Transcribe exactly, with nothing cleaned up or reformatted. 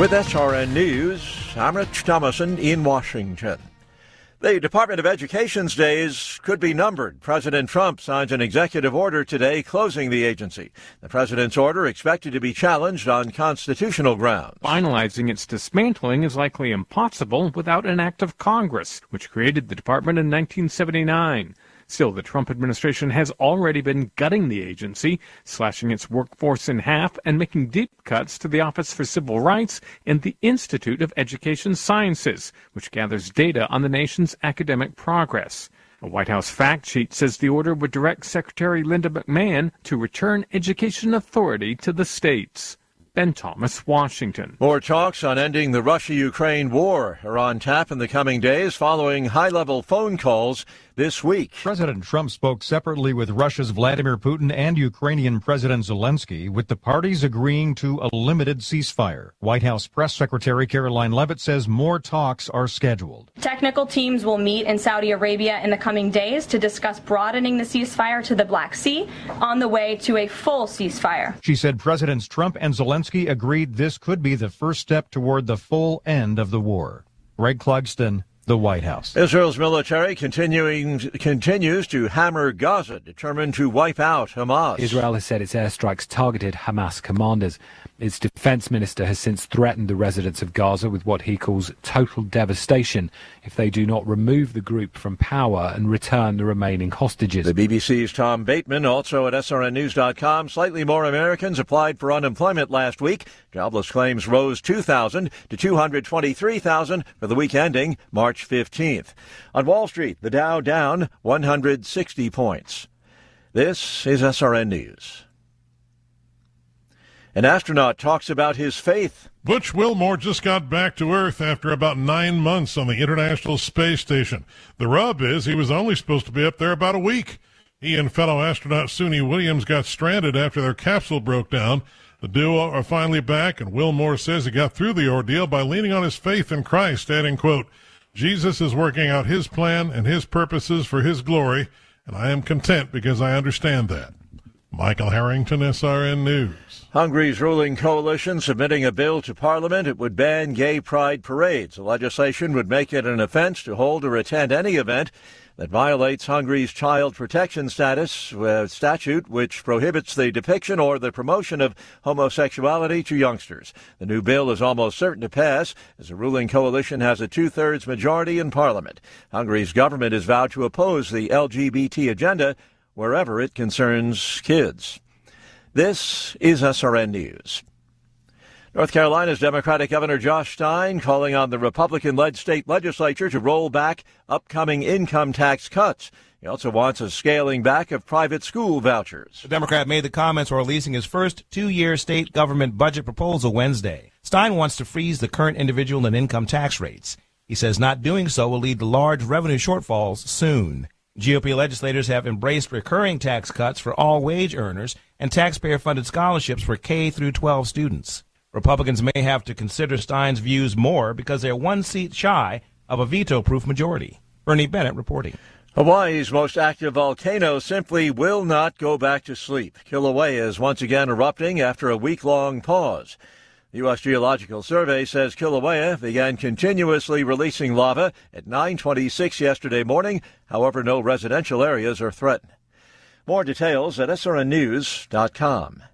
With S R N News, I'm Rich Thomason in Washington. The Department of Education's days could be numbered. President Trump signs an executive order today closing the agency. The president's order expected to be challenged on constitutional grounds. Finalizing its dismantling is likely impossible without an act of Congress, which created the department in nineteen seventy-nine. Still, the Trump administration has already been gutting the agency, slashing its workforce in half and making deep cuts to the Office for Civil Rights and the Institute of Education Sciences, which gathers data on the nation's academic progress. A White House fact sheet says the order would direct Secretary Linda McMahon to return education authority to the states. Ben Thomas, Washington. More talks on ending the Russia-Ukraine war are on tap in the coming days following high-level phone calls this week. President Trump spoke separately with Russia's Vladimir Putin and Ukrainian President Zelensky, with the parties agreeing to a limited ceasefire. White House Press Secretary Caroline Leavitt says more talks are scheduled. Technical teams will meet in Saudi Arabia in the coming days to discuss broadening the ceasefire to the Black Sea on the way to a full ceasefire. She said Presidents Trump and Zelensky agreed this could be the first step toward the full end of the war. Greg Clugston, the White House. Israel's military continuing continues to hammer Gaza, determined to wipe out Hamas. Israel has said its airstrikes targeted Hamas commanders. Its defense minister has since threatened the residents of Gaza with what he calls total devastation if they do not remove the group from power and return the remaining hostages. The B B C's Tom Bateman, also at S R N news dot com. Slightly more Americans applied for unemployment last week. Jobless claims rose two thousand to two hundred twenty-three thousand for the week ending March fifteenth. On Wall Street, the Dow down one hundred sixty points. This is S R N News. An astronaut talks about his faith. Butch Wilmore just got back to Earth after about nine months on the International Space Station. The rub is he was only supposed to be up there about a week. He and fellow astronaut Suni Williams got stranded after their capsule broke down. The duo are finally back, and Wilmore says he got through the ordeal by leaning on his faith in Christ, adding, quote, Jesus is working out his plan and his purposes for his glory, and I am content because I understand that. Michael Harrington, S R N News. Hungary's ruling coalition submitting a bill to Parliament. It would ban gay pride parades. The legislation would make it an offense to hold or attend any event that violates Hungary's child protection status uh, statute, which prohibits the depiction or the promotion of homosexuality to youngsters. The new bill is almost certain to pass, as the ruling coalition has a two-thirds majority in Parliament. Hungary's government has vowed to oppose the L G B T agenda wherever it concerns kids. This is S R N News. North Carolina's Democratic Governor Josh Stein calling on the Republican-led state legislature to roll back upcoming income tax cuts. He also wants a scaling back of private school vouchers. The Democrat made the comments while releasing his first two-year state government budget proposal Wednesday. Stein wants to freeze the current individual and income tax rates. He says not doing so will lead to large revenue shortfalls soon. G O P legislators have embraced recurring tax cuts for all wage earners and taxpayer-funded scholarships for K through twelve students. Republicans may have to consider Stein's views more because they're one seat shy of a veto-proof majority. Bernie Bennett reporting. Hawaii's most active volcano simply will not go back to sleep. Kilauea is once again erupting after a week-long pause. The U S Geological Survey says Kilauea began continuously releasing lava at nine twenty-six yesterday morning. However, no residential areas are threatened. More details at S R N news dot com.